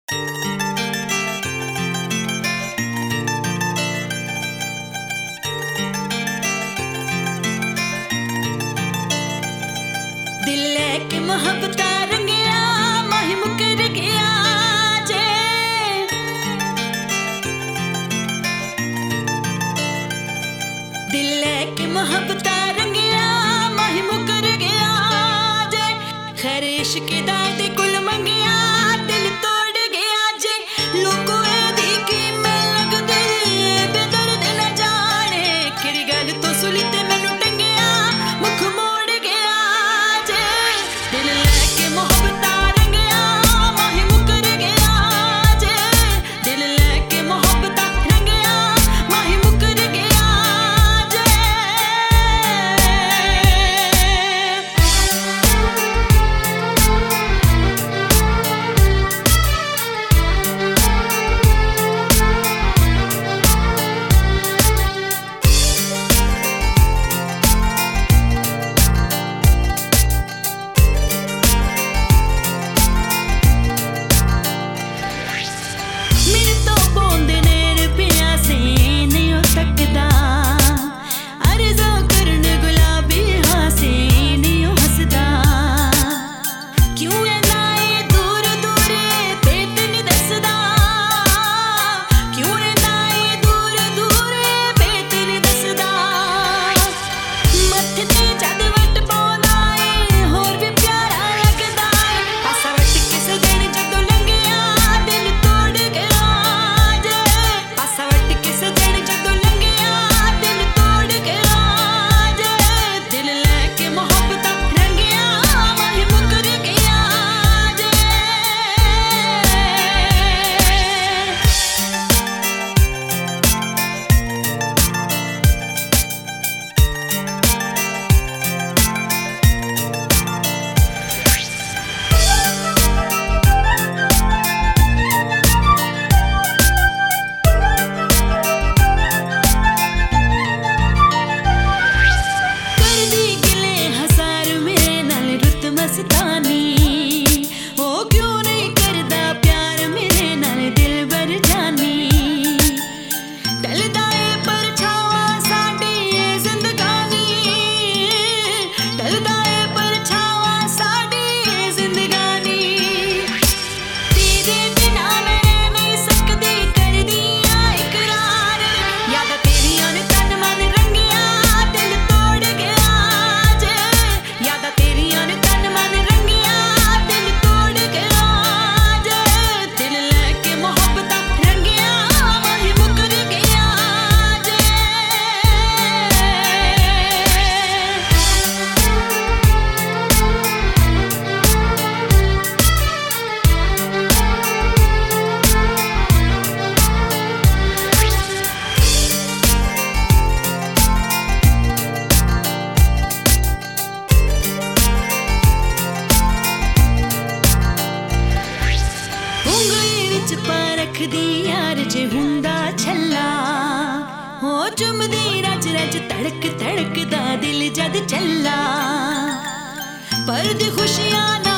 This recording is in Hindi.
दिल लेके मोहब्बत रंगिया माही मुकर गया जे। दिल लेके मोहब्बत रंगिया माही मुकर गया जे। खैर इश्क दा ते कुल मंगिया दिल तोड़ गया जे। लोको दी की मैं लगदे बेदर्द न जाने केड़ी गल तो सुली ते मैनू टंगिया मुख मोड़ गया जे। दिल लेके मोहब्बत रंगिया माही मुकर गया जे। दिल लेके मोहब्बत रंगिया माही मुकर गया जे। मेरे तो बोंदे नेर पिया से नहीं हो सकता। अर्ज़ो करन गुलाबी हाँ से नहीं हो हसदा। क्यों नाए दूर दूर पेट नहीं दसदा। क्यों नाए दूर दूर पेट नहीं दसदा। मत्थे ते जद वट पाउंदा है होर भी प्यारा लगदा है। पासा वट किस दिन जदों लंघिया दिल तोड़ गया जे। पासा वट किस दिन जदों लंघिया दिल तोड़ गया जे। दिल लेके मोहब्बत रंगिया माही मुकर गया जे। करदी गिले हज़ार मेरे नाल रुत मस्तानी। ओ क्यों नहीं करदा प्यार मेरे नाल दिल बर जानी। टलदा है परछावा साडी ये जिंदगानी। टलदा है परछावा साडी ये जिंदगानी। तेरे बिना मैं रह नहीं सकदी करदी आ इकरार। यादां तेरियां ने तन मन रंगिया दिल तोड़ गया जे। यादां तेरियां ने तन मन रंगिया दिल तोड़ गया जे। दिल लेके मोहब्बत रंगिया माही मुकर गया जे। ਉਂਗਲੀ ਵਿੱਚ ਪਾ ਰੱਖਦੀ ਯਾਰ ਜੇ ਹੁੰਦਾ ਛੱਲਾ। ਹੋ ਚੁੰਮਦੀ ਰਜ ਰਜ ਧੜਕ ਧੜਕਦਾ ਦਿਲ ਜਦ ਚੱਲਾ। ਪਰ ਦੀ ਖੁਸ਼ੀਆਂ